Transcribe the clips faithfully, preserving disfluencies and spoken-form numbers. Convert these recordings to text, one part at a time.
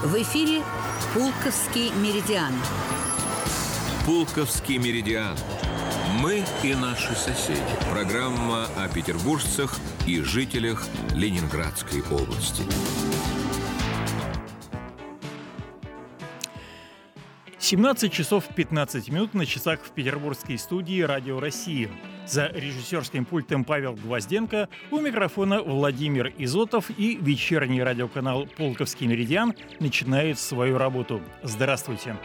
В эфире «Пулковский меридиан». «Пулковский меридиан». Мы и наши соседи. Программа о петербуржцах и жителях Ленинградской области. семнадцать часов пятнадцать минут на часах в петербургской студии «Радио России». За режиссерским пультом Павел Гвозденко, у микрофона Владимир Изотов, и вечерний радиоканал «Пулковский меридиан» начинает свою работу. Здравствуйте!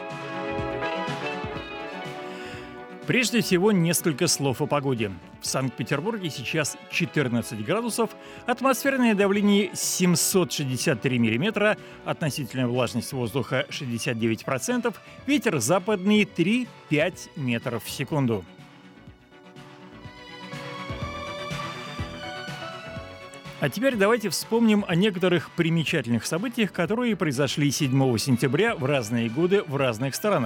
Прежде всего, несколько слов о погоде. В Санкт-Петербурге сейчас четырнадцать градусов, атмосферное давление семьсот шестьдесят три миллиметра, относительная влажность воздуха шестьдесят девять процентов, ветер западный три-пять метров в секунду. А теперь давайте вспомним о некоторых примечательных событиях, которые произошли седьмого сентября в разные годы в разных странах.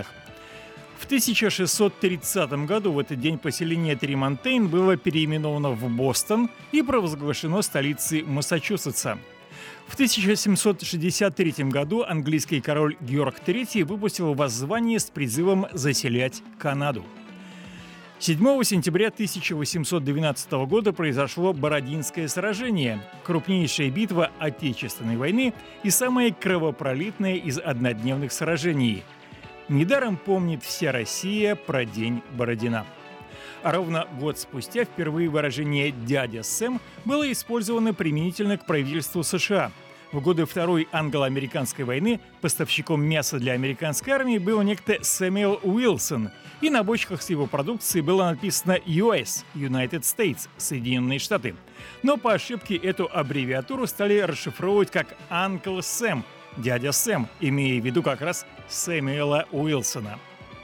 В тысяча шестьсот тридцатом году в этот день поселение Тримонтейн было переименовано в Бостон и провозглашено столицей Массачусетса. В тысяча семьсот шестьдесят третьем году английский король Георг третий выпустил воззвание с призывом заселять Канаду. седьмого сентября тысяча восемьсот двенадцатого года произошло Бородинское сражение, крупнейшая битва Отечественной войны и самая кровопролитная из однодневных сражений. Недаром помнит вся Россия про день Бородина. А ровно год спустя впервые выражение «дядя Сэм» было использовано применительно к правительству США. В годы Второй англо-американской войны поставщиком мяса для американской армии был некто Сэмюэл Уилсон, и на бочках с его продукцией было написано ю эс – United States – Соединенные Штаты. Но по ошибке эту аббревиатуру стали расшифровывать как «Uncle Sam» – «Дядя Сэм», имея в виду как раз Сэмюэла Уилсона.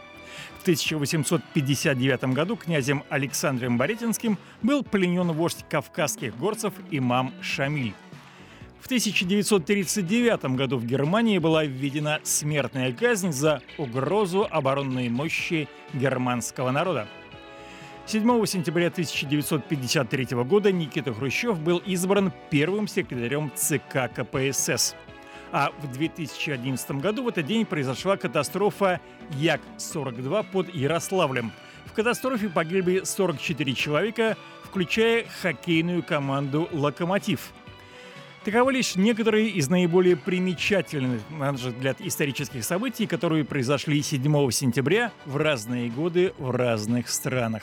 В тысяча восемьсот пятьдесят девятом году князем Александром Боретинским был пленен вождь кавказских горцев имам Шамиль. В тысяча девятьсот тридцать девятом году в Германии была введена смертная казнь за угрозу оборонной мощи германского народа. седьмого сентября тысяча девятьсот пятьдесят третьего года Никита Хрущев был избран первым секретарем ЦК ка пэ эс эс. А в две тысячи одиннадцатом году в этот день произошла катастрофа Як сорок два под Ярославлем. В катастрофе погибли сорок четыре человека, включая хоккейную команду «Локомотив». Таковы лишь некоторые из наиболее примечательных, на наш взгляд, исторических событий, которые произошли седьмого сентября в разные годы в разных странах.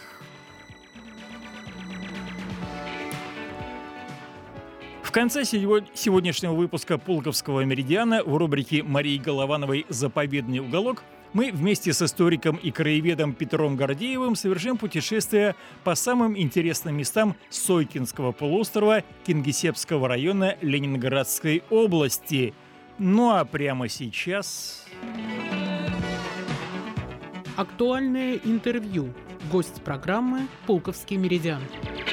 В конце сегодняшнего выпуска «Пулковского меридиана» в рубрике Марии Головановой «Заповедный уголок» мы вместе с историком и краеведом Петром Гордеевым совершим путешествие по самым интересным местам Сойкинского полуострова Кингисеппского района Ленинградской области. Ну а прямо сейчас... Актуальное интервью. Гость программы «Пулковский меридиан».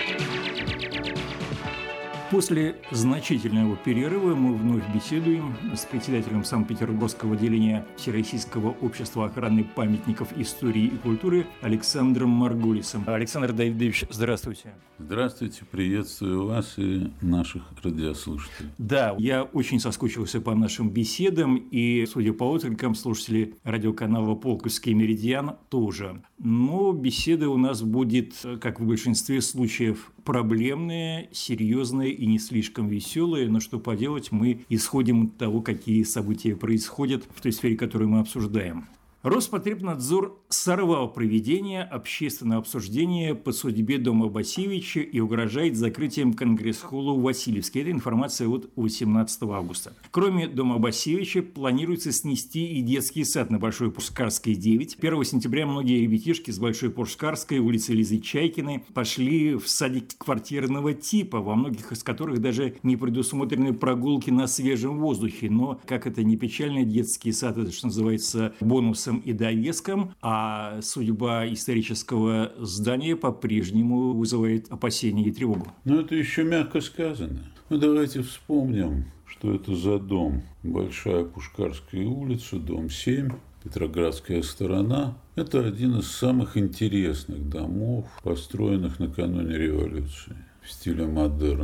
После значительного перерыва мы вновь беседуем с председателем Санкт-Петербургского отделения Всероссийского общества охраны памятников истории и культуры Александром Маргулисом. Александр Давидович, здравствуйте. Здравствуйте, приветствую вас и наших радиослушателей. Да, я очень соскучился по нашим беседам, и, судя по откликам, слушатели радиоканала «Пулковский меридиан» тоже. Но беседа у нас будет, как в большинстве случаев, проблемные, серьезные и не слишком веселые, но что поделать, мы исходим от того, какие события происходят в той сфере, которую мы обсуждаем. Роспотребнадзор сорвал проведение общественного обсуждения по судьбе дома Басевича и угрожает закрытием конгресс-холла в Васильевске. Это информация от восемнадцатого августа. Кроме дома Басевича планируется снести и детский сад на Большой Пушкарской, девять. первого сентября многие ребятишки с Большой Пушкарской, улицы Лизы Чайкиной, пошли в садик квартирного типа, во многих из которых даже не предусмотрены прогулки на свежем воздухе. Но, как это не печально, детский сад – это, что называется, бонусом и довеском, а судьба исторического здания по-прежнему вызывает опасения и тревогу. Ну, это еще мягко сказано. Ну, давайте вспомним, что это за дом. Большая Пушкарская улица, дом семь, Петроградская сторона. Это один из самых интересных домов, построенных накануне революции в стиле модерн.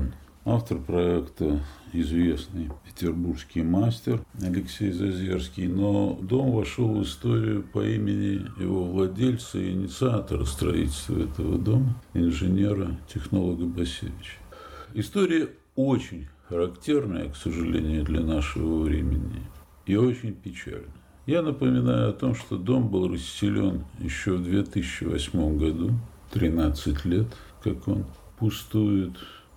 Автор проекта известный петербургский мастер Алексей Зазерский, но дом вошел в историю по имени его владельца и инициатора строительства этого дома, инженера, технолога Басевича. История очень характерная, к сожалению, для нашего времени и очень печальная. Я напоминаю о том, что дом был расселен еще в две тысячи восьмом году, тринадцать лет, как он пустует,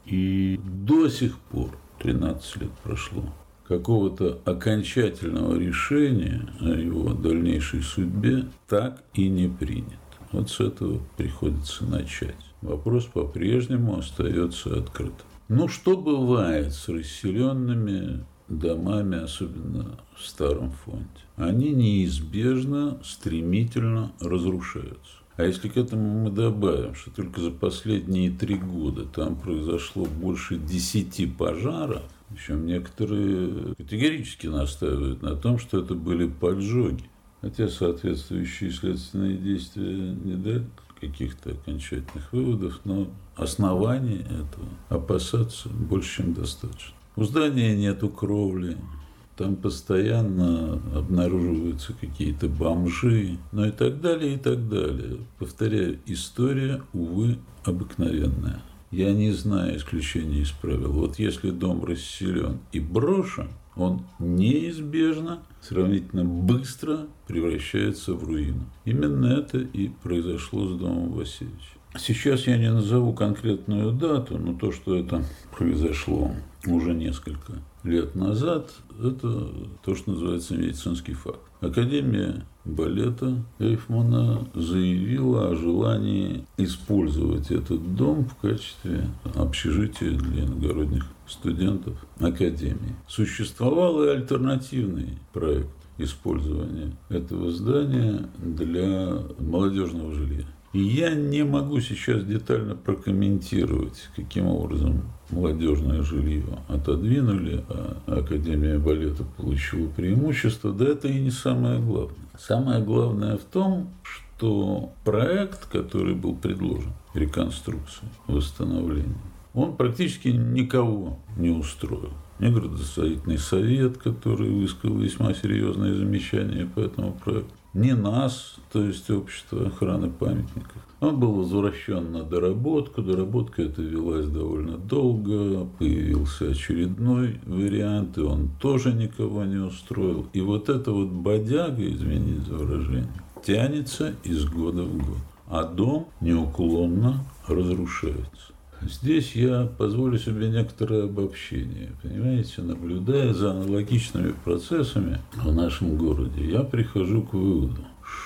и до сих пор, тринадцать лет прошло, какого-то окончательного решения о его дальнейшей судьбе так и не принято. Вот с этого приходится начать. Вопрос по-прежнему остается открытым. Ну, что бывает с расселенными домами, особенно в старом фонде? Они неизбежно, стремительно разрушаются. А если к этому мы добавим, что только за последние три года там произошло больше десяти пожаров, причем некоторые категорически настаивают на том, что это были поджоги, хотя соответствующие следственные действия не дают каких-то окончательных выводов, но оснований этого опасаться больше, чем достаточно. У здания нету кровли, там постоянно обнаруживаются какие-то бомжи, ну и так далее, и так далее. Повторяю, история, увы, обыкновенная. Я не знаю исключения из правил. Вот если дом расселен и брошен, он неизбежно, сравнительно быстро превращается в руину. Именно это и произошло с домом Басевича. Сейчас я не назову конкретную дату, но то, что это произошло уже несколько лет назад, это то, что называется медицинский факт. Академия балета Эйфмана заявила о желании использовать этот дом в качестве общежития для иногородних студентов Академии. Существовал и альтернативный проект использования этого здания для молодежного жилья. И я не могу сейчас детально прокомментировать, каким образом молодежное жилье отодвинули, а Академия балета получила преимущество. Да это и не самое главное. Самое главное в том, что проект, который был предложен, реконструкции, восстановления, он практически никого не устроил. Ни градостроительный совет, который высказал весьма серьезные замечания по этому проекту, ни нас, то есть общество охраны памятников. Он был возвращен на доработку. Доработка эта велась довольно долго. Появился очередной вариант, и он тоже никого не устроил. И вот эта вот бодяга, извините за выражение, тянется из года в год. А дом неуклонно разрушается. Здесь я позволю себе некоторое обобщение. Понимаете, наблюдая за аналогичными процессами в нашем городе, я прихожу к выводу,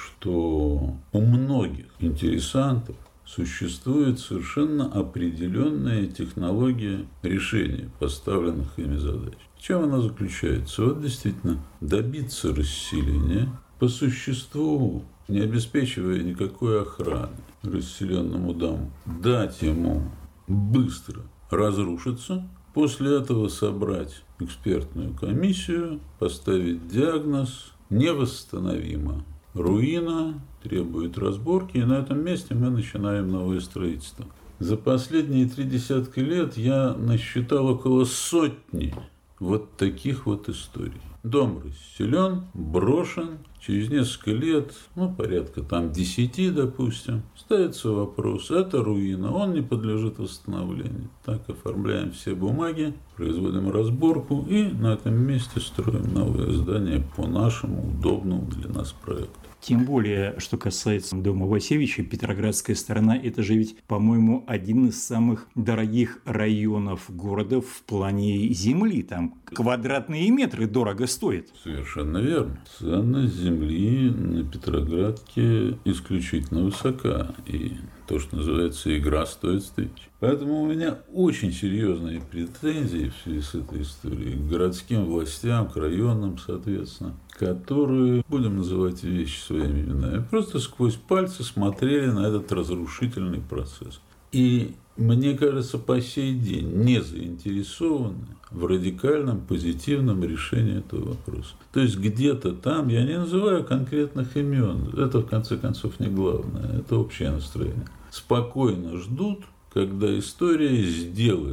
что у многих интересантов существует совершенно определенная технология решения поставленных ими задач. В чем она заключается? Вот действительно, добиться расселения по существу, не обеспечивая никакой охраны расселенному дому, дать ему быстро разрушиться, после этого собрать экспертную комиссию, поставить диагноз невосстановимо. Руина требует разборки, и на этом месте мы начинаем новое строительство. За последние три десятка лет я насчитал около сотни вот таких вот историй. Дом расселен, брошен, через несколько лет, ну, порядка там десяти, допустим, ставится вопрос, это руина, он не подлежит восстановлению. Так оформляем все бумаги, производим разборку и на этом месте строим новое здание по нашему удобному для нас проекту. Тем более, что касается дома Басевича, Петроградская сторона – это же ведь, по-моему, один из самых дорогих районов города в плане земли. Там квадратные метры дорого стоят. Совершенно верно. Цена земли на Петроградке исключительно высока. И то, что называется, игра стоит стычки. Поэтому у меня очень серьезные претензии в связи с этой историей к городским властям, к районным, соответственно, которые, будем называть вещи своими именами, просто сквозь пальцы смотрели на этот разрушительный процесс. И, мне кажется, по сей день не заинтересованы в радикальном, позитивном решении этого вопроса. То есть где-то там, я не называю конкретных имен, это в конце концов не главное, это общее настроение, спокойно ждут, когда история сделает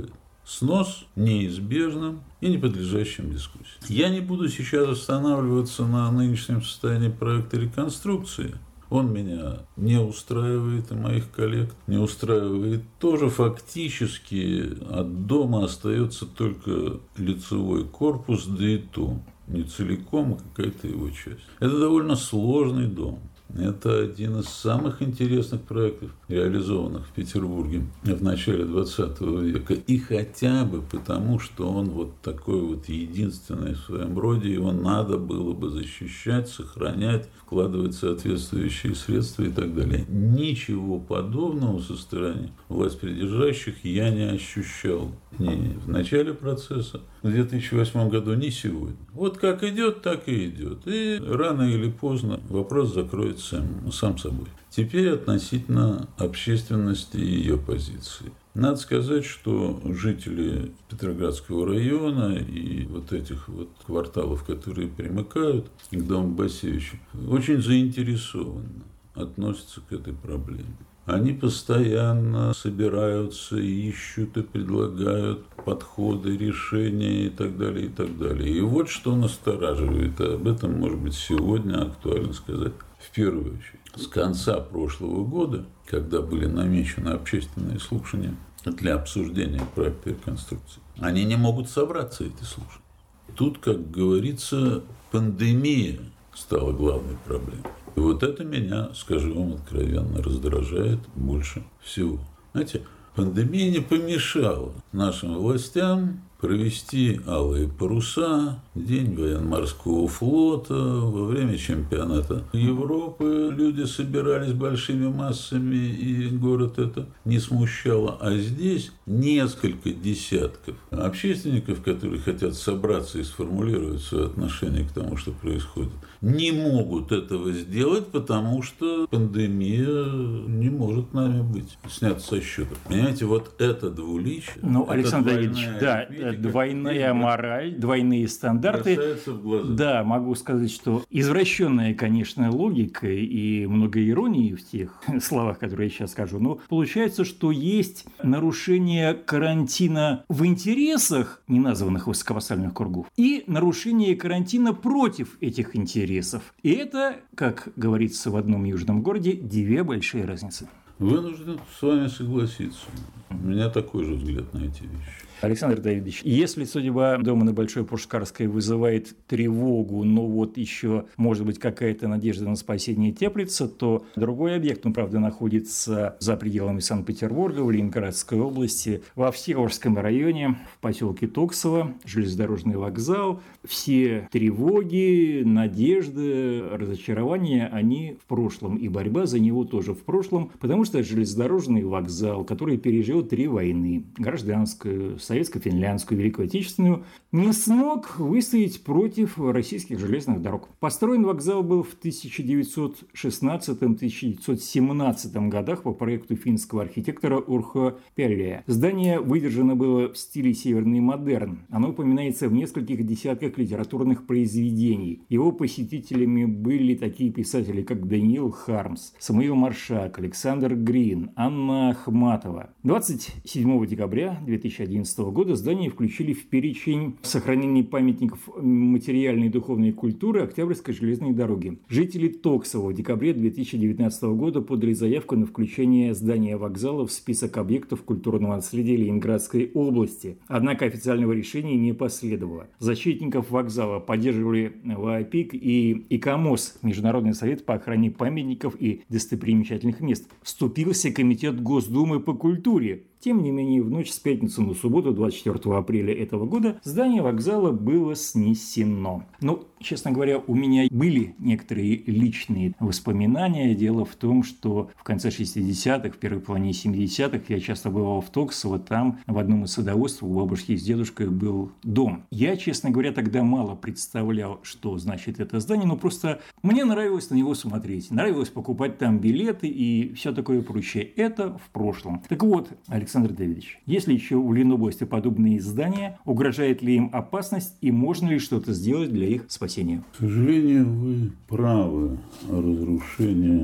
снос неизбежным и не подлежащим дискуссии. Я не буду сейчас останавливаться на нынешнем состоянии проекта реконструкции. Он меня не устраивает, и моих коллег не устраивает тоже. Фактически от дома остается только лицевой корпус, да и то не целиком, а какая-то его часть. Это довольно сложный дом. Это один из самых интересных проектов, реализованных в Петербурге в начале двадцатого века. И хотя бы потому, что он вот такой вот единственный в своем роде, его надо было бы защищать, сохранять, вкладывать соответствующие средства и так далее. Ничего подобного со стороны властьпридержащих я не ощущал ни в начале процесса, в две тысячи восьмом году, ни сегодня. Вот как идет, так и идет. И рано или поздно вопрос закроется сам собой. Теперь относительно общественности и ее позиции. Надо сказать, что жители Петроградского района и вот этих вот кварталов, которые примыкают к дому Басевича, очень заинтересованно относятся к этой проблеме. Они постоянно собираются, ищут и предлагают подходы, решения и так далее, и так далее. И вот что настораживает, а об этом, может быть, сегодня актуально сказать в первую очередь. С конца прошлого года, когда были намечены общественные слушания для обсуждения проекта реконструкции, они не могут собраться, эти слушания. Тут, как говорится, пандемия стала главной проблемой. И вот это меня, скажу вам откровенно, раздражает больше всего. Знаете, пандемия не помешала нашим властям провести алые паруса, День военно-морского флота, во время чемпионата Европы люди собирались большими массами, и город это не смущало. А здесь несколько десятков общественников, которые хотят собраться и сформулировать свое отношение к тому, что происходит, не могут этого сделать, потому что пандемия не может нами быть снята со счета. Понимаете, вот это двуличие. Ну, Александр Давидович, да, двойная мораль, двойные стандарты. В глаза. Да, могу сказать, что извращенная, конечно, логика и много иронии в тех словах, которые я сейчас скажу, но получается, что есть нарушение карантина в интересах неназванных высокопоставленных кругов и нарушение карантина против этих интересов. И это, как говорится в одном южном городе, две большие разницы. Вынужден с вами согласиться. У меня такой же взгляд на эти вещи. Александр Давидович, если судьба дома на Большой Пушкарской вызывает тревогу, но вот еще, может быть, какая-то надежда на спасение теплится, то другой объект, он, правда, находится за пределами Санкт-Петербурга, в Ленинградской области, во Всеволожском районе, в поселке Токсово, железнодорожный вокзал. Все тревоги, надежды, разочарования, они в прошлом, и борьба за него тоже в прошлом, потому что железнодорожный вокзал, который пережил три войны, гражданскую, советско-финляндскую, Великую Отечественную, не смог выстоять против российских железных дорог. Построен вокзал был в тысяча девятьсот шестнадцатом — тысяча девятьсот семнадцатом годах по проекту финского архитектора Урхо Пелле. Здание выдержано было в стиле северный модерн. Оно упоминается в нескольких десятках литературных произведений. Его посетителями были такие писатели, как Даниил Хармс, Самуил Маршак, Александр Грин, Анна Ахматова. двадцать седьмого декабря две тысячи одиннадцатого года здание включили в перечень сохранения памятников материальной и духовной культуры Октябрьской железной дороги. Жители Токсово в декабре две тысячи девятнадцатого года подали заявку на включение здания вокзала в список объектов культурного наследия Ленинградской области. Однако официального решения не последовало. Защитников вокзала поддерживали ВАПИК и ИКОМОС, Международный совет по охране памятников и достопримечательных мест. Вступился Комитет Госдумы по культуре. Тем не менее, в ночь с пятницы на субботу, двадцать четвёртого апреля этого года, здание вокзала было снесено. Ну, честно говоря, у меня были некоторые личные воспоминания. Дело в том, что в конце шестидесятых, в первой половине семидесятых я часто бывал в Токсово. Там в одном из садоводств у бабушки с дедушкой был дом. Я, честно говоря, тогда мало представлял, что значит это здание, но просто мне нравилось на него смотреть. Нравилось покупать там билеты и все такое прочее. Это в прошлом. Так вот, Александр Давидович, есть ли еще в Ленобласти подобные здания, угрожает ли им опасность и можно ли что-то сделать для их спасения? К сожалению, вы правы. Разрушение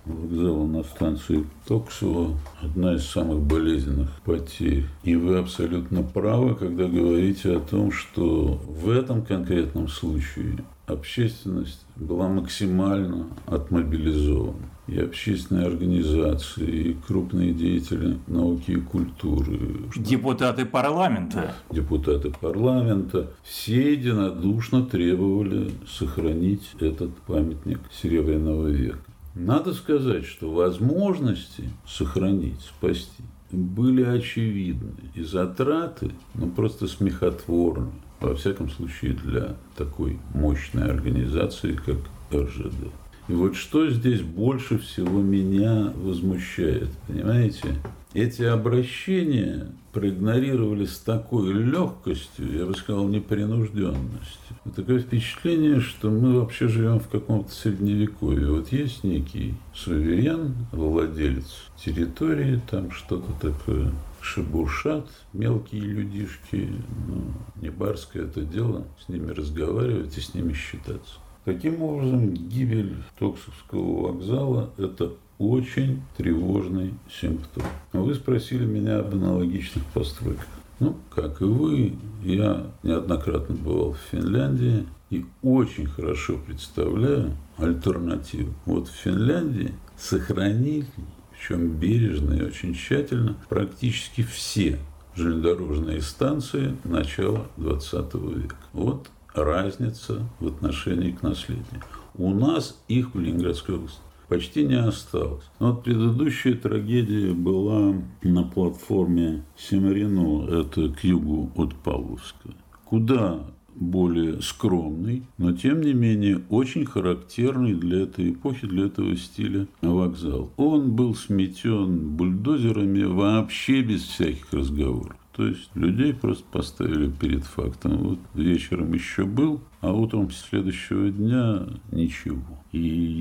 вокзала на станции Токсово одна из самых болезненных потерь. И вы абсолютно правы, когда говорите о том, что в этом конкретном случае общественность была максимально отмобилизована. И общественные организации, и крупные деятели науки и культуры. Депутаты парламента. Депутаты парламента. Все единодушно требовали сохранить этот памятник Серебряного века. Надо сказать, что возможности сохранить, спасти были очевидны. И затраты, ну, просто смехотворны. Во всяком случае, для такой мощной организации, как эр жэ дэ. И вот что здесь больше всего меня возмущает, понимаете? Эти обращения проигнорировали с такой легкостью, я бы сказал, непринужденностью. Такое впечатление, что мы вообще живем в каком-то средневековье. Вот есть некий суверен, владелец территории, там что-то такое, шебуршат, мелкие людишки, ну, не барское это дело, с ними разговаривать и с ними считаться. Таким образом, гибель Токсовского вокзала – это очень тревожный симптом. Вы спросили меня об аналогичных постройках. Ну, как и вы, я неоднократно бывал в Финляндии и очень хорошо представляю альтернативу. Вот в Финляндии сохранили, причем бережно и очень тщательно, практически все железнодорожные станции начала двадцатого века. Вот разница в отношении к наследию. У нас их в Ленинградской области почти не осталось. Но вот предыдущая трагедия была на платформе Семарино, это к югу от Павловска. Куда более скромный, но тем не менее очень характерный для этой эпохи, для этого стиля вокзал. Он был сметен бульдозерами вообще без всяких разговоров. То есть людей просто поставили перед фактом. Вот вечером еще был, а утром следующего дня ничего. И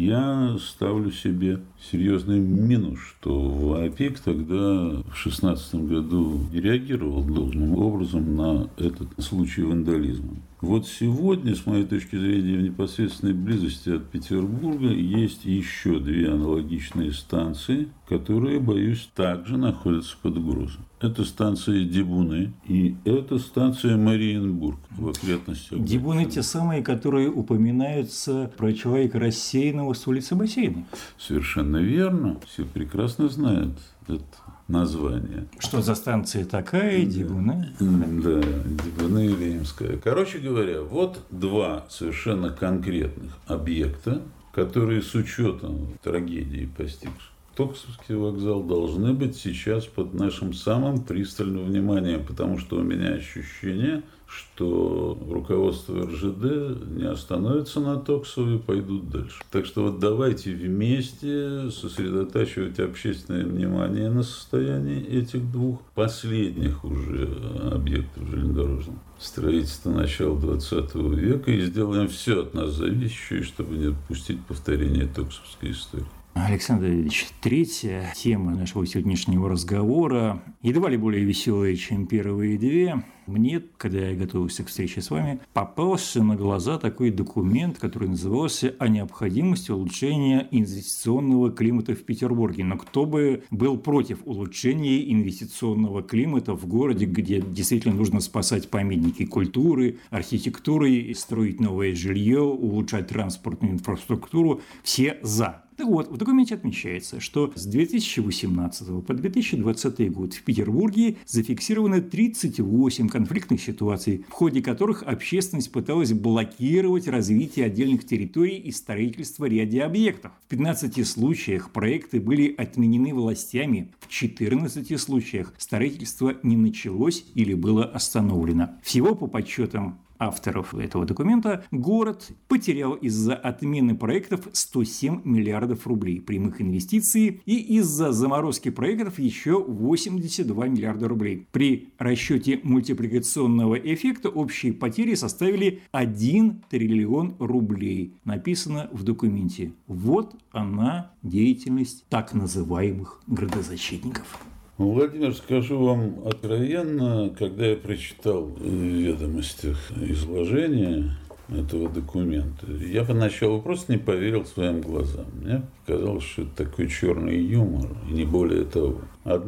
я ставлю себе серьезный минус, что ВАПИК тогда в шестнадцатом году не реагировал должным образом на этот случай вандализма. Вот сегодня, с моей точки зрения, в непосредственной близости от Петербурга есть еще две аналогичные станции, которые, боюсь, также находятся под угрозой. Это станция Дебуны и это станция Мариенбург в окрестностях. Дебуны те самые, которые упоминаются про человека рассеянного с улицы Бассейной. Совершенно верно. Все прекрасно знают это название. Что за станция такая, да. Дебуны? Да, Дебуны и Римская. Короче говоря, вот два совершенно конкретных объекта, которые с учетом трагедии постигших Токсовский вокзал должны быть сейчас под нашим самым пристальным вниманием, потому что у меня ощущение, что руководство эр жэ дэ не остановится на Токсово и пойдут дальше. Так что вот давайте вместе сосредотачивать общественное внимание на состоянии этих двух последних уже объектов железнодорожного строительства начала двадцатого века и сделаем все от нас зависящее, чтобы не допустить повторения токсовской истории. Александр Ильич, третья тема нашего сегодняшнего разговора, едва ли более веселая, чем первые две. Мне, когда я готовился к встрече с вами, попался на глаза такой документ, который назывался «О необходимости улучшения инвестиционного климата в Петербурге». Но кто бы был против улучшения инвестиционного климата в городе, где действительно нужно спасать памятники культуры, архитектуры, строить новое жилье, улучшать транспортную инфраструктуру? Все за. Так вот, в документе отмечается, что с две тысячи восемнадцатого по две тысячи двадцатый год в Петербурге зафиксировано тридцать восемь конфликтных ситуаций, в ходе которых общественность пыталась блокировать развитие отдельных территорий и строительство ряда объектов. В пятнадцати случаях проекты были отменены властями, в четырнадцати случаях строительство не началось или было остановлено. Всего по подсчетам авторов этого документа, город потерял из-за отмены проектов сто семь миллиардов рублей прямых инвестиций и из-за заморозки проектов еще восемьдесят два миллиарда рублей. При расчете мультипликационного эффекта общие потери составили один триллион рублей. Написано в документе. Вот она, деятельность так называемых градозащитников. Владимир, скажу вам откровенно, когда я прочитал в ведомостях изложение этого документа. Я поначалу просто не поверил своим глазам. Мне казалось, что это такой черный юмор, и не более того.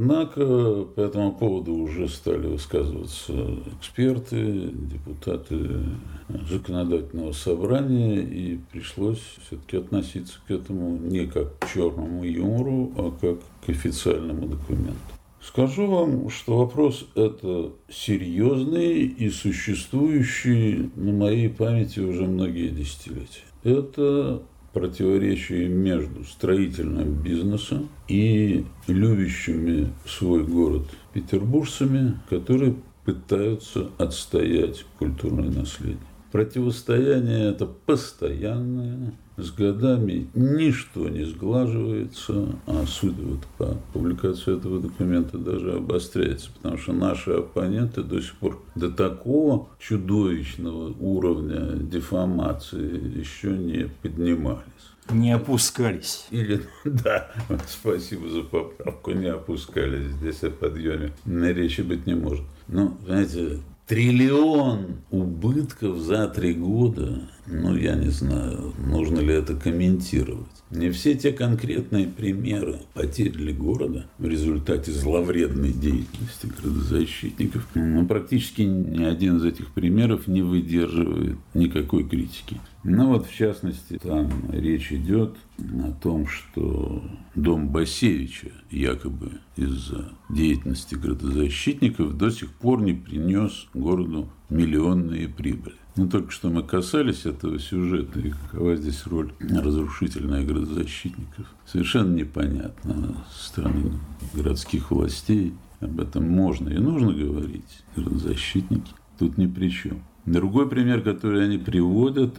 Однако по этому поводу уже стали высказываться эксперты, депутаты законодательного собрания, и пришлось все-таки относиться к этому не как к черному юмору, а как к официальному документу. Скажу вам, что вопрос это серьезный и существующий на моей памяти уже многие десятилетия. Это противоречие между строительным бизнесом и любящими свой город петербуржцами, которые пытаются отстоять культурное наследие. Противостояние это постоянное, с годами ничто не сглаживается, а судя вот по публикации этого документа даже обостряется, потому что наши оппоненты до сих пор до такого чудовищного уровня дефамации еще не поднимались. Не опускались. Или, да, спасибо за поправку, не опускались. Здесь о подъеме речи быть не может. Ну, знаете, триллион убытков за три года, ну, я не знаю, нужно ли это комментировать. Не все те конкретные примеры потерь для города в результате зловредной деятельности градозащитников, ну, практически ни один из этих примеров не выдерживает никакой критики. Ну вот, в частности, там речь идет о том, что дом Басевича якобы из-за деятельности градозащитников до сих пор не принес городу миллионные прибыли. Ну, только что мы касались этого сюжета, и какова здесь роль разрушительных градозащитников. Совершенно непонятно со стороны городских властей. Об этом можно и нужно говорить. Градозащитники тут ни при чем. Другой пример, который они приводят,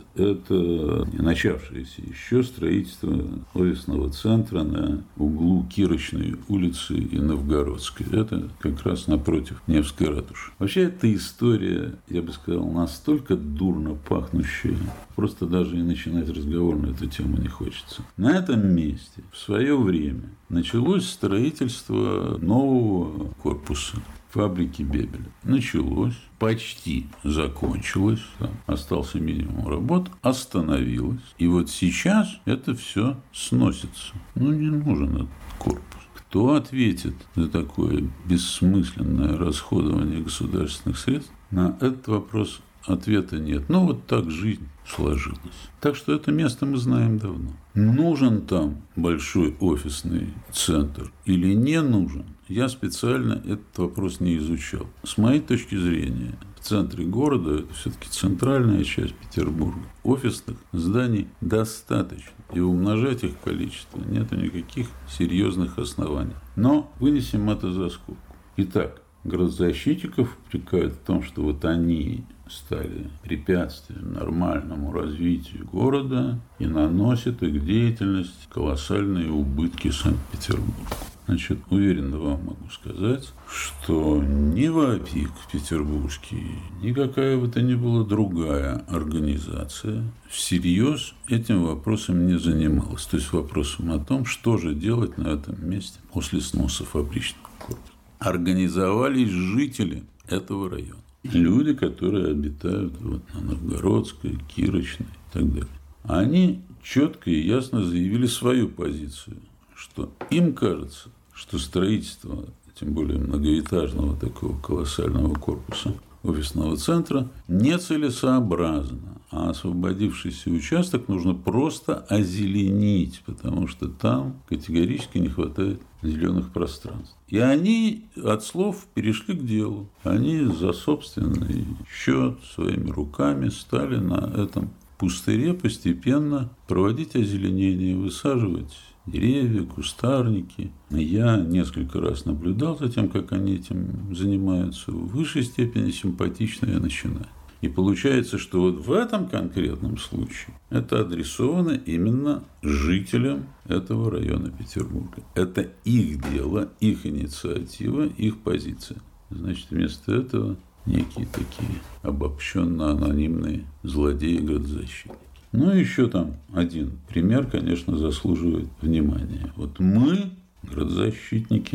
это начавшееся еще строительство офисного центра на углу Кирочной улицы и Новгородской. Это как раз напротив Невской ратуши. Вообще, эта история, я бы сказал, настолько дурно пахнущая, просто даже и начинать разговор на эту тему не хочется. На этом месте в свое время началось строительство нового корпуса фабрики Бебеля. Началось, почти закончилось, там остался минимум работ, остановилось. И вот сейчас это все сносится. Ну, не нужен этот корпус. Кто ответит за такое бессмысленное расходование государственных средств? На этот вопрос ответа нет. Ну, вот так жизнь сложилась. Так что это место мы знаем давно. Нужен там большой офисный центр или не нужен? Я специально этот вопрос не изучал. С моей точки зрения, в центре города, это все-таки центральная часть Петербурга, офисных зданий достаточно. И умножать их количество нет никаких серьезных оснований. Но вынесем это за скобку. Итак, градозащитников упрекают в том, что вот они стали препятствием нормальному развитию города и наносят их деятельность колоссальные убытки Санкт-Петербургу. Значит, уверенно вам могу сказать, что ни ВАПИК петербургский, ни какая бы то ни была другая организация всерьез этим вопросом не занималась. То есть вопросом о том, что же делать на этом месте после сноса фабричного корпуса. Организовались жители этого района. Люди, которые обитают вот на Новгородской, Кирочной и так далее. Они четко и ясно заявили свою позицию, что им кажется, что строительство, тем более многоэтажного такого колоссального корпуса офисного центра, нецелесообразно, а освободившийся участок нужно просто озеленить, потому что там категорически не хватает зеленых пространств. И они от слов перешли к делу. Они за собственный счет, своими руками стали на этом пустыре постепенно проводить озеленение, высаживать деревья, кустарники. Я несколько раз наблюдал за тем, как они этим занимаются. В высшей степени симпатичное начинание. И получается, что вот в этом конкретном случае это адресовано именно жителям этого района Петербурга. Это их дело, их инициатива, их позиция. Значит, вместо этого некие такие обобщенно-анонимные злодеи-градозащитники. Ну, еще там один пример, конечно, заслуживает внимания. Вот мы, градозащитники,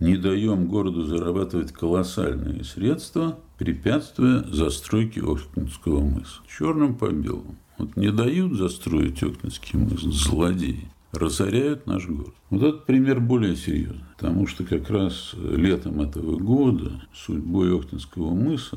не даем городу зарабатывать колоссальные средства, препятствуя застройке Октябрьского мыса. Черным по белому. Вот не дают застроить Октябрьский мыс злодеи, разоряют наш город. Вот этот пример более серьезный, потому что как раз летом этого года судьбой Октябрьского мыса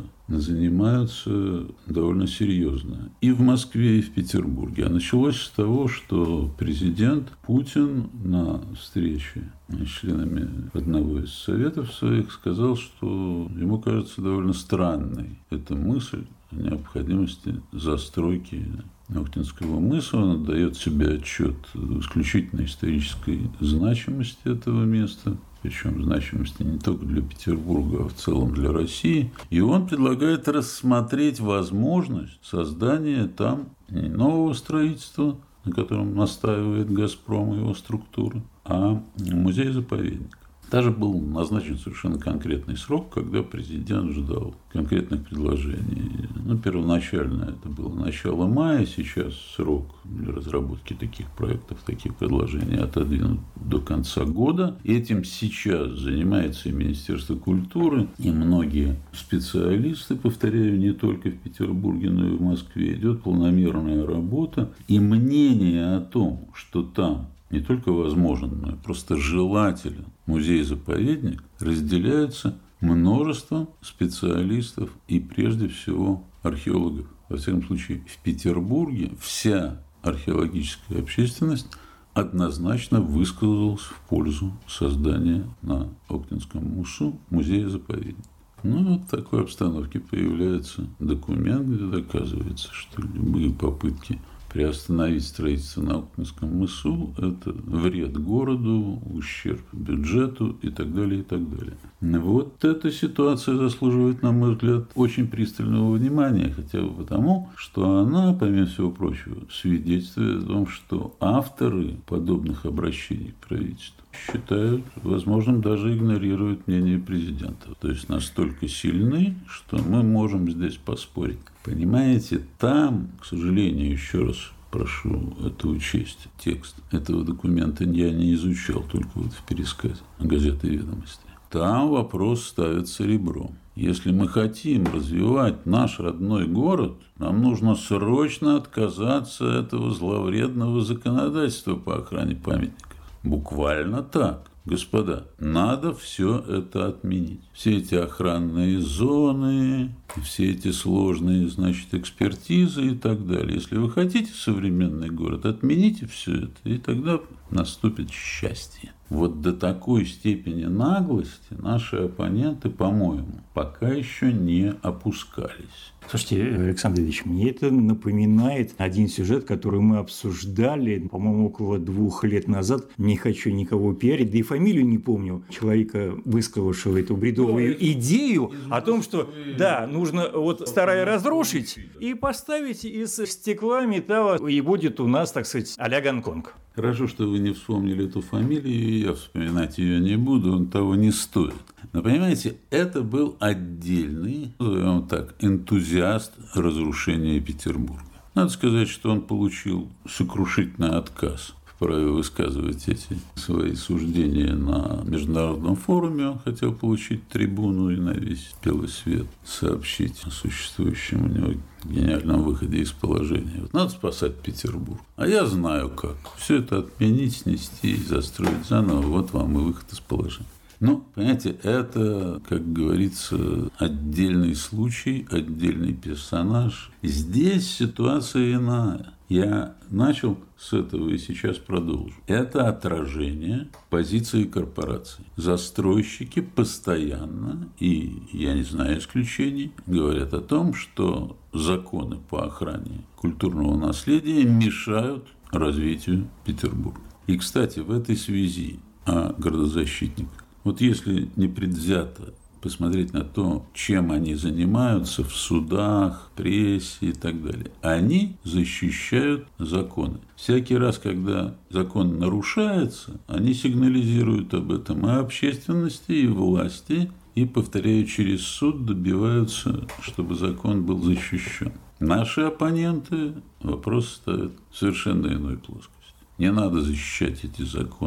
занимаются довольно серьезно и в Москве, и в Петербурге. А началось с того, что президент Путин на встрече с членами одного из советов своих сказал, что ему кажется довольно странной эта мысль о необходимости застройки Октябрьского мыса. Он отдает себе отчет в исключительно исторической значимости этого места, причем значимости не только для Петербурга, а в целом для России. И он предлагает рассмотреть возможность создания там не нового строительства, на котором настаивает «Газпром» и его структура, а музей-заповедник. Даже был назначен совершенно конкретный срок, когда президент ждал конкретных предложений. Ну, первоначально это было начало мая, сейчас срок для разработки таких проектов, таких предложений отодвинут до конца года. Этим сейчас занимается и Министерство культуры, и многие специалисты, повторяю, не только в Петербурге, но и в Москве. Идет полномерная работа, и мнение о том, что там не только возможен, но и просто желателен музей-заповедник, разделяются множеством специалистов и, прежде всего, археологов. Во всяком случае, в Петербурге вся археологическая общественность однозначно высказалась в пользу создания на Октябрьском мысу музея-заповедника. Ну, вот в такой обстановке появляется документ, где доказывается, что любые попытки приостановить строительство на Октябрьском мысу – это вред городу, ущерб бюджету и так далее, и так далее. Вот эта ситуация заслуживает, на мой взгляд, очень пристального внимания, хотя бы потому, что она, помимо всего прочего, свидетельствует о том, что авторы подобных обращений к правительству считают возможным даже игнорировать мнение президента. То есть настолько сильны, что мы можем здесь поспорить. Понимаете, там, к сожалению, еще раз прошу это учесть, текст этого документа я не изучал, только вот в пересказе газеты «Ведомости». Там вопрос ставится ребром. Если мы хотим развивать наш родной город, нам нужно срочно отказаться от этого зловредного законодательства по охране памятников. Буквально так. Господа, надо все это отменить. Все эти охранные зоны, все эти сложные, значит, экспертизы и так далее. Если вы хотите современный город, отмените все это, и тогда наступит счастье. Вот до такой степени наглости наши оппоненты, по-моему, пока еще не опускались. Слушайте, Александр Ильич, мне это напоминает один сюжет, который мы обсуждали, по-моему, около двух лет назад. Не хочу никого пиарить, да и фамилию не помню человека, высказавшего эту бредовую идею о том, что, да, нужно вот старое разрушить и поставить из стекла, металла, и будет у нас, так сказать, а-ля Гонконг. Хорошо, что вы не вспомнили эту фамилию, я вспоминать ее не буду, он того не стоит. Но, понимаете, это был отдельный, назовем так, энтузиаст разрушения Петербурга. Надо сказать, что он получил сокрушительный отказ в праве высказывать эти свои суждения на международном форуме. Он хотел получить трибуну и на весь белый свет сообщить о существующем у него гениальном выходе из положения. Вот надо спасать Петербург. А я знаю как. Все это отменить, снести и застроить заново. Вот вам и выход из положения. Ну, понимаете, это, как говорится, отдельный случай, отдельный персонаж. Здесь ситуация иная. Я начал с этого и сейчас продолжу. Это отражение позиции корпораций. Застройщики постоянно, и я не знаю исключений, говорят о том, что законы по охране культурного наследия мешают развитию Петербурга. И, кстати, в этой связи о городозащитниках. Вот если непредвзято посмотреть на то, чем они занимаются в судах, прессе и так далее, они защищают законы. Всякий раз, когда закон нарушается, они сигнализируют об этом и общественности, и власти, и, повторяю, через суд добиваются, чтобы закон был защищен. Наши оппоненты вопрос ставят в совершенно иной плоскости. Не надо защищать эти законы,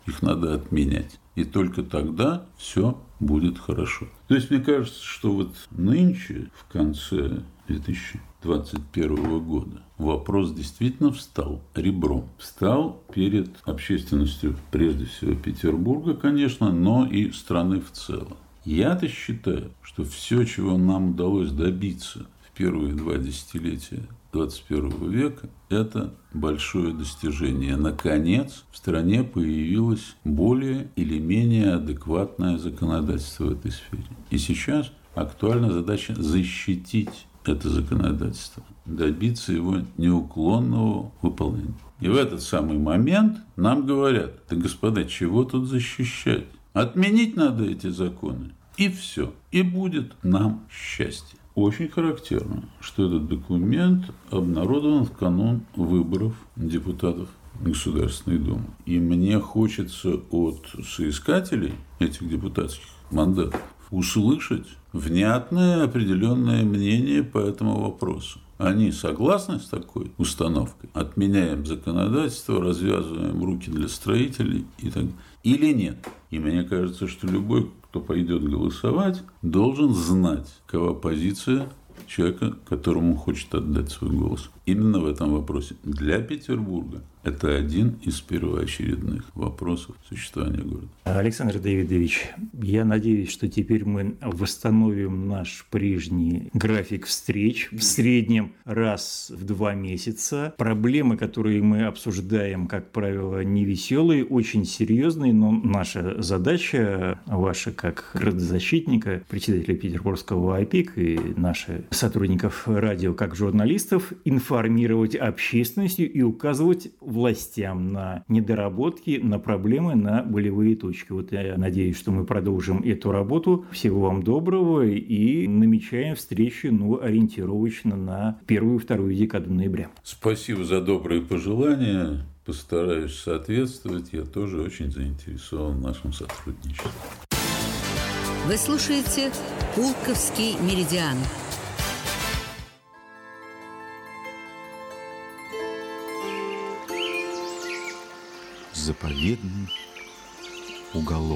их надо отменять. И только тогда все будет хорошо. То есть, мне кажется, что вот нынче, в конце две тысячи двадцать первого года, вопрос действительно встал ребром. Встал перед общественностью, прежде всего, Петербурга, конечно, но и страны в целом. Я-то считаю, что все, чего нам удалось добиться в первые два десятилетия двадцать первого века, это большое достижение. Наконец, в стране появилось более или менее адекватное законодательство в этой сфере. И сейчас актуальна задача защитить это законодательство, добиться его неуклонного выполнения. И в этот самый момент нам говорят: да, господа, чего тут защищать? Отменить надо эти законы, и все. И будет нам счастье. Очень характерно, что этот документ обнародован в канун выборов депутатов Государственной Думы. И мне хочется от соискателей этих депутатских мандатов услышать внятное определенное мнение по этому вопросу. Они согласны с такой установкой? Отменяем законодательство, развязываем руки для строителей и так далее. Или нет? И мне кажется, что любой, кто пойдет голосовать, должен знать, какова позиция человека, которому хочет отдать свой голос. Именно в этом вопросе. Для Петербурга это один из первоочередных вопросов существования города. Александр Давидович, я надеюсь, что теперь мы восстановим наш прежний график встреч в среднем раз в два месяца. Проблемы, которые мы обсуждаем, как правило, не веселые, очень серьезные, но наша задача, ваша как градозащитника, председателя Петербургского ОАПИК и наших сотрудников радио как журналистов, информировать общественность и указывать властям на недоработки, на проблемы, на болевые точки. Вот я надеюсь, что мы продолжим эту работу. Всего вам доброго и намечаем встречи, ну, ориентировочно на первую-вторую декаду ноября. Спасибо за добрые пожелания. Постараюсь соответствовать. Я тоже очень заинтересован в нашем сотрудничестве. Вы слушаете «Пулковский меридиан». Заповедный уголок.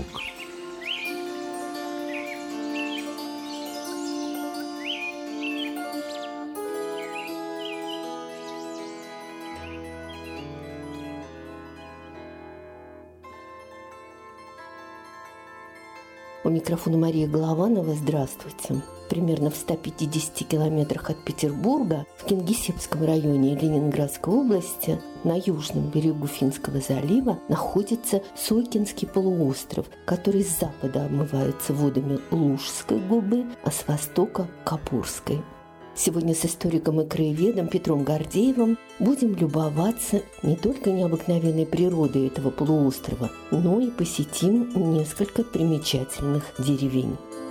У микрофона Мария Голованова. Здравствуйте. Примерно в ста пятидесяти километрах от Петербурга, в Кингисеппском районе Ленинградской области, на южном берегу Финского залива, находится Сойкинский полуостров, который с запада омывается водами Лужской губы, а с востока – Капурской. Сегодня с историком и краеведом Петром Гордеевым будем любоваться не только необыкновенной природой этого полуострова, но и посетим несколько примечательных деревень.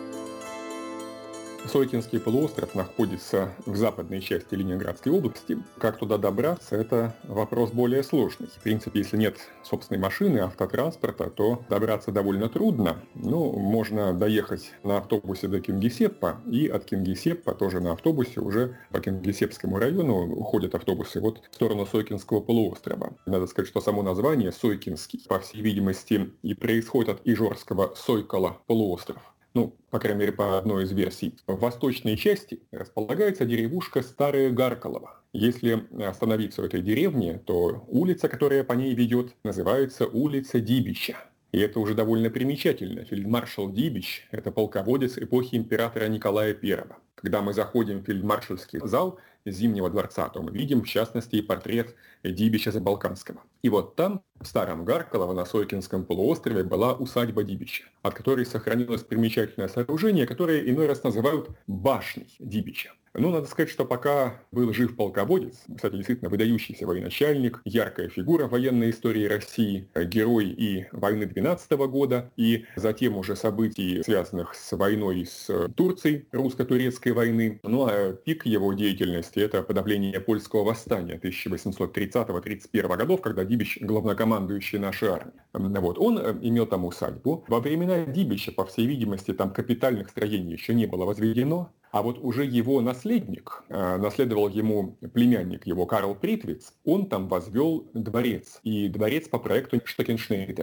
Сойкинский полуостров находится в западной части Ленинградской области. Как туда добраться, это вопрос более сложный. В принципе, если нет собственной машины, автотранспорта, то добраться довольно трудно. Ну, можно доехать на автобусе до Кингисеппа, и от Кингисеппа тоже на автобусе уже по Кингисеппскому району ходят автобусы вот в сторону Сойкинского полуострова. Надо сказать, что само название Сойкинский, по всей видимости, и происходит от ижорского Сойкола полуостров. Ну, по крайней мере, по одной из версий. В восточной части располагается деревушка Старая Гаркалова. Если остановиться в этой деревне, то улица, которая по ней ведет, называется улица Дибича. И это уже довольно примечательно. Фельдмаршал Дибич – это полководец эпохи императора Николая Первого. Когда мы заходим в фельдмаршальский зал Зимнего дворца, то мы видим, в частности, и портрет Дибича Забалканского. И вот там, в Старом Гаркалово, на Сойкинском полуострове, была усадьба Дибича, от которой сохранилось примечательное сооружение, которое иной раз называют башней Дибича. Ну, надо сказать, что пока был жив полководец, кстати, действительно выдающийся военачальник, яркая фигура в военной истории России, герой и войны двенадцатого года, и затем уже событий, связанных с войной с Турцией, русско-турецкой войны. Ну, а пик его деятельности – это подавление польского восстания тысяча восемьсот тридцатого — тридцать первого годов, когда Дибич – главнокомандующий нашей армии. Вот, он имел там усадьбу. Во времена Дибича, по всей видимости, там капитальных строений еще не было возведено. А вот уже его наследник, наследовал ему племянник его Карл Притвиц, он там возвел дворец. И дворец по проекту Штекеншнейдера.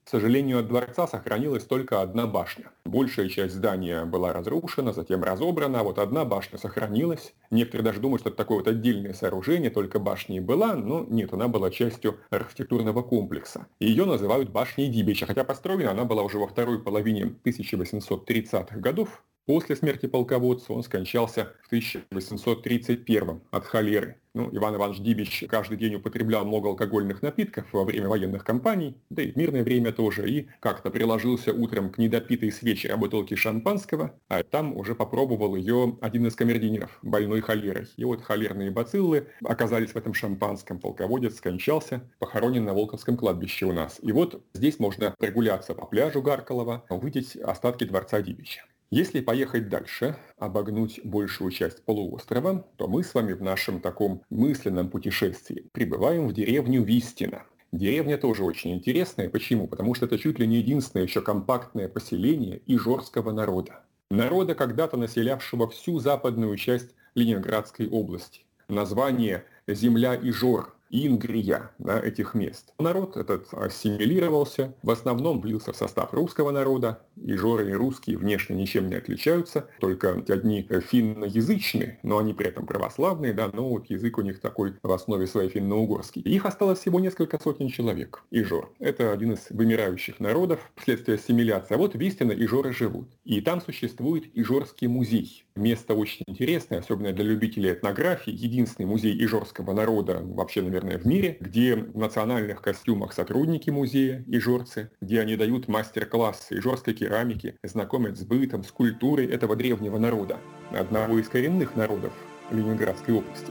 К сожалению, от дворца сохранилась только одна башня. Большая часть здания была разрушена, затем разобрана, а вот одна башня сохранилась. Некоторые даже думают, что это такое вот отдельное сооружение, только башня и была, но нет, она была частью архитектурного комплекса. Ее называют башней Дибича, хотя построена она была уже во второй половине тысяча восемьсот тридцатых годов. После смерти полководца он скончался в тысяча восемьсот тридцать первом от холеры. Ну, Иван Иванович Дибич каждый день употреблял много алкогольных напитков во время военных кампаний, да и в мирное время тоже, и как-то приложился утром к недопитой с вечера бутылке шампанского, а там уже попробовал ее один из камердинеров, больной холерой. И вот холерные бациллы оказались в этом шампанском. Полководец скончался, похоронен на Волковском кладбище у нас. И вот здесь можно прогуляться по пляжу Гаркалова, увидеть остатки дворца Дибича. Если поехать дальше, обогнуть большую часть полуострова, то мы с вами в нашем таком мысленном путешествии прибываем в деревню Вистина. Деревня тоже очень интересная. Почему? Потому что это чуть ли не единственное еще компактное поселение ижорского народа. Народа, когда-то населявшего всю западную часть Ленинградской области. Название «Земля Ижор», Ингрия, да, этих мест. Народ этот ассимилировался, в основном влился в состав русского народа. Ижоры и русские внешне ничем не отличаются, только одни финноязычные, но они при этом православные, да, но вот язык у них такой в основе своей финно-угорский. Их осталось всего несколько сотен человек, ижор. Это один из вымирающих народов вследствие ассимиляции. А вот в Вистино ижоры живут. И там существует Ижорский музей. Место очень интересное, особенно для любителей этнографии. Единственный музей ижорского народа вообще, наверное, в мире, где в национальных костюмах сотрудники музея ижорцы, где они дают мастер-классы ижорской керамики, знакомят с бытом, с культурой этого древнего народа, одного из коренных народов Ленинградской области.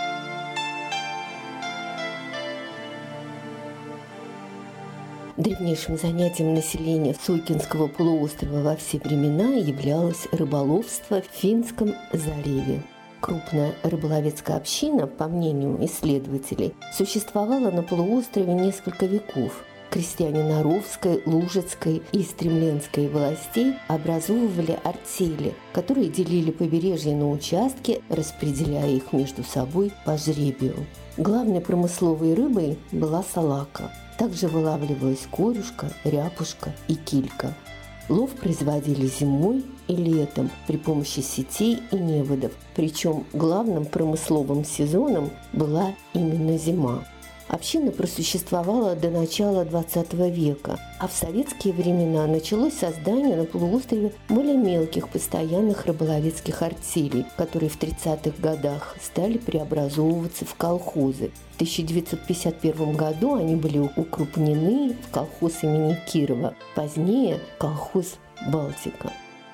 Древнейшим занятием населения Суйкинского полуострова во все времена являлось рыболовство в Финском заливе. Крупная рыболовецкая община, по мнению исследователей, существовала на полуострове несколько веков. Крестьяне Наровской, Лужицкой и Стремленской властей образовывали артели, которые делили побережье на участки, распределяя их между собой по жребию. Главной промысловой рыбой была салака. Также вылавливалась корюшка, ряпушка и килька. Лов производили зимой и летом при помощи сетей и неводов, причем главным промысловым сезоном была именно зима. Община просуществовала до начала двадцатого века, а в советские времена началось создание на полуострове более мелких постоянных рыболовецких артелей, которые в тридцатых годах стали преобразовываться в колхозы. В тысяча девятьсот пятьдесят первом году они были укрупнены в колхоз имени Кирова, позднее колхоз «Балтика».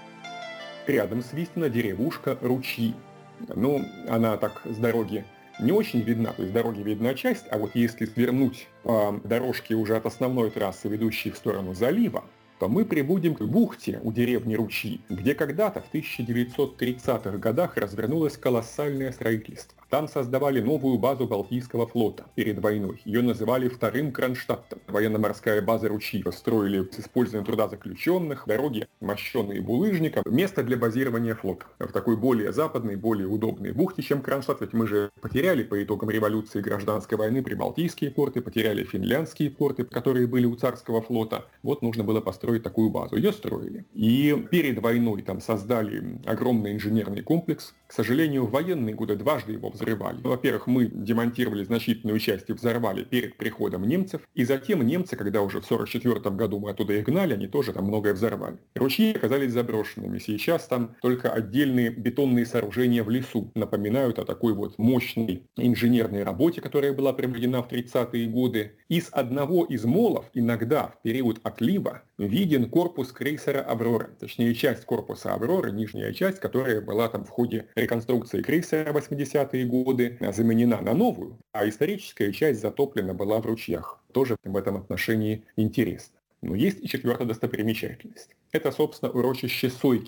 Рядом с Вистино деревушка Ручьи. Ну, она так с дороги не очень видна, то есть дороги видна часть, а вот если свернуть по дорожке уже от основной трассы, ведущей в сторону залива, то мы прибудем к бухте у деревни Ручьи, где когда-то в тысяча девятьсот тридцатых годах развернулось колоссальное строительство. Там создавали новую базу Балтийского флота перед войной. Ее называли вторым Кронштадтом. Военно-морская база Ручьи построили с использованием труда заключенных, дороги, мощенные булыжником, место для базирования флота. В такой более западной, более удобной бухте, чем Кронштадт, ведь мы же потеряли по итогам революции и гражданской войны прибалтийские порты, потеряли финляндские порты, которые были у царского флота. Вот нужно было построить такую базу. Ее строили. И перед войной там создали огромный инженерный комплекс. К сожалению, в военные годы дважды его взрывали. Во-первых, мы демонтировали значительную часть и взорвали перед приходом немцев. И затем немцы, когда уже в сорок четвёртом году мы оттуда их гнали, они тоже там многое взорвали. Ручьи оказались заброшенными. Сейчас там только отдельные бетонные сооружения в лесу напоминают о такой вот мощной инженерной работе, которая была проведена в тридцатые годы. Из одного из молов иногда в период отлива виден корпус крейсера «Аврора». Точнее, часть корпуса «Авроры», нижняя часть, которая была там в ходе реконструкции крейсера в восьмидесятые годы, заменена на новую, а историческая часть затоплена была в ручьях. Тоже в этом отношении интересно. Но есть и четвертая достопримечательность. Это, собственно, урочище Сойкино.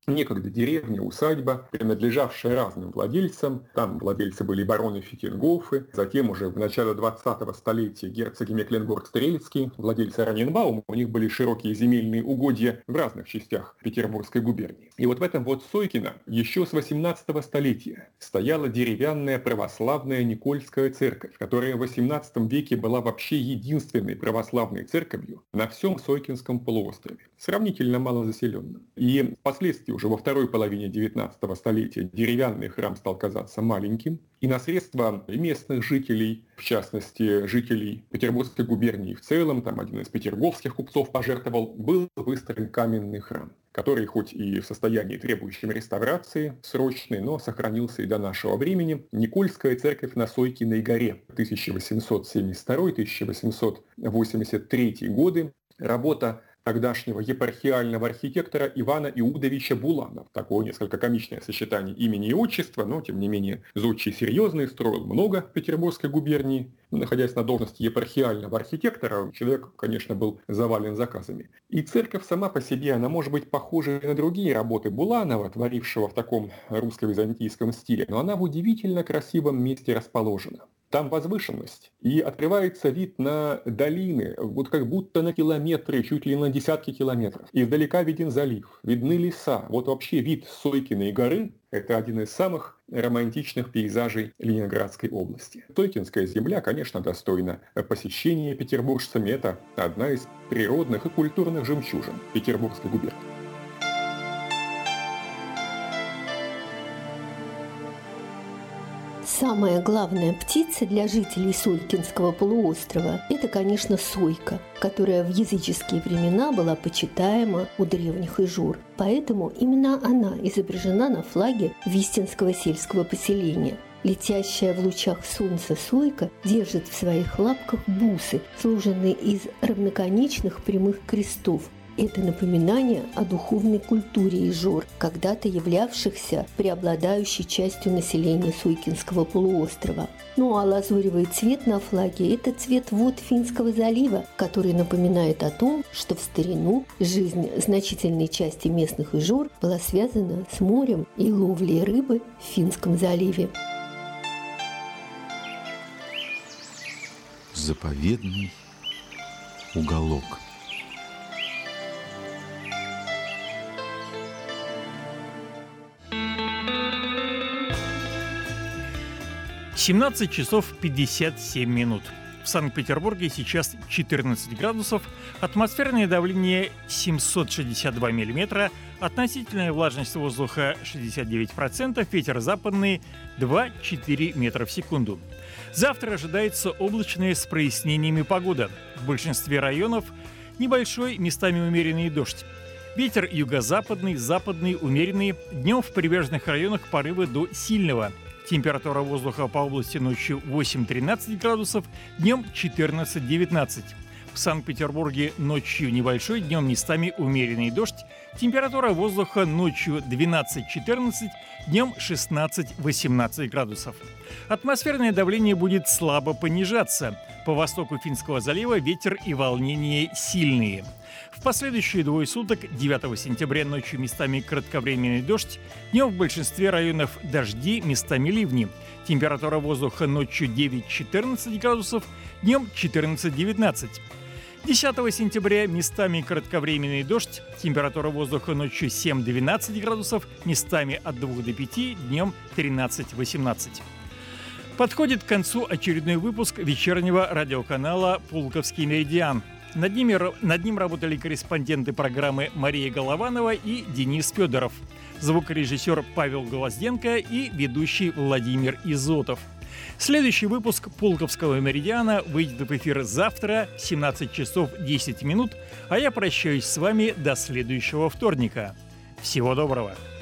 некогда деревня, усадьба, принадлежавшая разным владельцам. Там владельцы были бароны Фитингофы, затем уже в начале двадцатого столетия герцоги Мекленбург-Стрелецкие, владельцы Раненбаума. У них были широкие земельные угодья в разных частях Петербургской губернии. И вот в этом вот Сойкино еще с восемнадцатого столетия стояла деревянная православная Никольская церковь, которая в восемнадцатом веке была вообще единственной православной церковью на всем Сойкинском полуострове, сравнительно малозаселенным. И впоследствии уже во второй половине девятнадцатого столетия деревянный храм стал казаться маленьким, и на средства местных жителей, в частности жителей Петербургской губернии в целом, там один из петерговских купцов пожертвовал, был выстроен каменный храм, который хоть и в состоянии требующем реставрации срочной, но сохранился и до нашего времени. Никольская церковь на Сойкиной горе, тысяча восемьсот семьдесят второй — тысяча восемьсот восемьдесят третий годы. Работа тогдашнего епархиального архитектора Ивана Иудовича Буланова. Такое несколько комичное сочетание имени и отчества, но, тем не менее, зодчий серьезный, строил много в Петербургской губернии. Находясь на должности епархиального архитектора, человек, конечно, был завален заказами. И церковь сама по себе, она может быть похожа на другие работы Буланова, творившего в таком русско-византийском стиле, но она в удивительно красивом месте расположена. Там возвышенность, и открывается вид на долины, вот как будто на километры, чуть ли на десятки километров. Издалека виден залив, видны леса. Вот вообще вид Сойкиной горы – это один из самых романтичных пейзажей Ленинградской области. Сойкинская земля, конечно, достойна посещения петербуржцами. Это одна из природных и культурных жемчужин Петербургской губернии. Самая главная птица для жителей Сойкинского полуострова – это, конечно, сойка, которая в языческие времена была почитаема у древних ижур. Поэтому именно она изображена на флаге Вистинского сельского поселения. Летящая в лучах солнца сойка держит в своих лапках бусы, сложенные из равноконечных прямых крестов. Это напоминание о духовной культуре ижор, когда-то являвшихся преобладающей частью населения Сойкинского полуострова. Ну а лазуревый цвет на флаге – это цвет вод Финского залива, который напоминает о том, что в старину жизнь значительной части местных ижор была связана с морем и ловлей рыбы в Финском заливе. Заповедный уголок. семнадцать часов пятьдесят семь минут. В Санкт-Петербурге сейчас четырнадцать градусов, атмосферное давление семьсот шестьдесят два миллиметра, относительная влажность воздуха шестьдесят девять процентов, ветер западный два-четыре метра в секунду. Завтра ожидается облачная с прояснениями погода. В большинстве районов небольшой, местами умеренный дождь. Ветер юго-западный, западный, умеренный. Днем в прибрежных районах порывы до сильного. Температура воздуха по области ночью восемь-тринадцать градусов, днем четырнадцать-девятнадцать. В Санкт-Петербурге ночью небольшой, днем местами умеренный дождь. Температура воздуха ночью двенадцать-четырнадцать, днем шестнадцать-восемнадцать градусов. Атмосферное давление будет слабо понижаться. По востоку Финского залива ветер и волнение сильные. В последующие двое суток, девятого сентября, ночью местами кратковременный дождь, днем в большинстве районов дожди, местами ливни. Температура воздуха ночью девять-четырнадцать градусов, днем четырнадцать-девятнадцать. десятого сентября местами кратковременный дождь, температура воздуха ночью семь-двенадцать градусов, местами от двух до пяти, днем тринадцать-восемнадцать. Подходит к концу очередной выпуск вечернего радиоканала «Пулковский меридиан». Над, ними, над ним работали корреспонденты программы Мария Голованова и Денис Федоров, звукорежиссер Павел Голозденко и ведущий Владимир Изотов. Следующий выпуск «Пулковского меридиана» выйдет в эфир завтра в семнадцать часов десять минут, а я прощаюсь с вами до следующего вторника. Всего доброго!